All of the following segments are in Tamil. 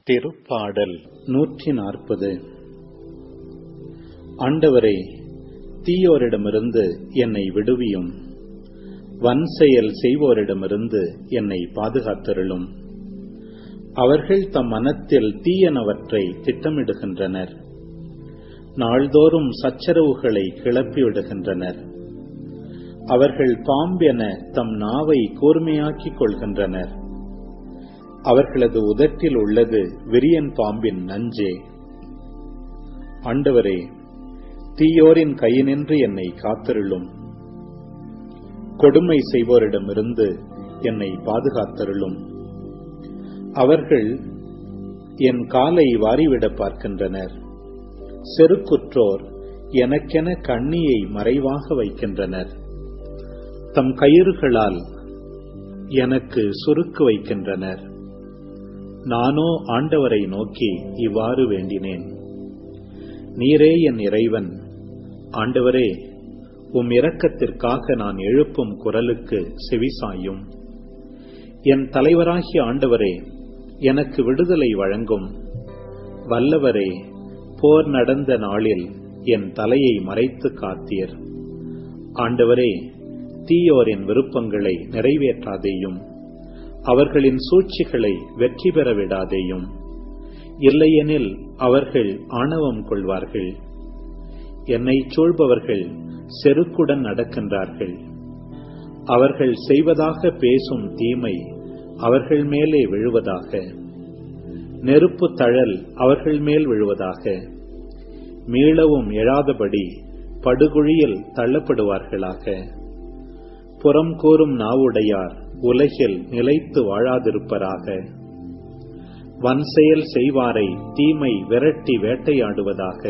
திருப்பாடல் 140. ஆண்டவரே, தீயோரிடமிருந்து என்னை விடுவியும், வன்செயல் செய்வோரிடமிருந்து என்னை பாதுகாத்தருளும். அவர்கள் தம் மனத்தில் தீயனவற்றை திட்டமிடுகின்றனர், நாள்தோறும் சச்சரவுகளை கிளப்பிவிடுகின்றனர். அவர்கள் பாம்பென தம் நாவை கூர்மையாக்கிக் கொள்கின்றனர். அவர்களது உதட்டில் உள்ளது விரியன் பாம்பின் நஞ்சே. ஆண்டவரே, தீயோரின் கையினின்று என்னை காத்தருளும், கொடுமை செய்வோரிடமிருந்து என்னை பாதுகாத்தருளும். அவர்கள் என் காலை வாரிவிட பார்க்கின்றனர். செருக்குற்றோர் எனக்கென கண்ணியை மறைவாக வைக்கின்றனர். தம் கயிறுகளால் எனக்கு சுருக்கு வைக்கின்றனர். நானோ ஆண்டவரை நோக்கி இவ்வாறு வேண்டினேன். நீரே என் இறைவன். ஆண்டவரே, உம் இரக்கத்திற்காக நான் எழுப்பும் குரலுக்கு செவிசாயும். என் தலைவராகிய ஆண்டவரே, எனக்கு விடுதலை வழங்கும். வல்லவரே, போர் நடந்த நாளில் என் தலையை மறைத்து காத்தீர். ஆண்டவரே, தீயோரின் விருப்பங்களை நிறைவேற்றாதேயும், அவர்களின் சூழ்ச்சிகளை வெற்றி பெற விடாதேயும். இல்லையெனில் அவர்கள் ஆணவம் கொள்வார்கள். என்னை சூழ்பவர்கள் செருக்குடன் நடக்கின்றார்கள். அவர்கள் செய்வதாக பேசும் தீமை அவர்கள் மேலே விழுவதாக. நெருப்பு தழல் அவர்கள் மேல் விழுவதாக. மீளவும் எழாதபடி படுகுழியில் தள்ளப்படுவார்களாக. புறம் கூறும் நாவுடையார் உலகில் நிலைத்து வாழாதிருப்பராக. வன்செயல் செய்வாரை தீமை விரட்டி வேட்டையாடுவதாக.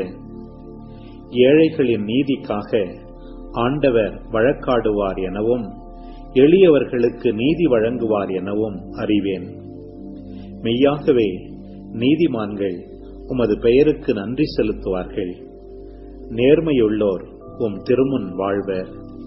ஏழைகளின் நீதிக்காக ஆண்டவர் வழக்காடுவார் எனவும் எளியவர்களுக்கு நீதி வழங்குவார் எனவும் அறிவேன். மெய்யாகவே நீதிமான்கள் உமது பெயருக்கு நன்றி செலுத்துவார்கள். நேர்மையுள்ளோர் உம் திருமுன் வாழ்வர்.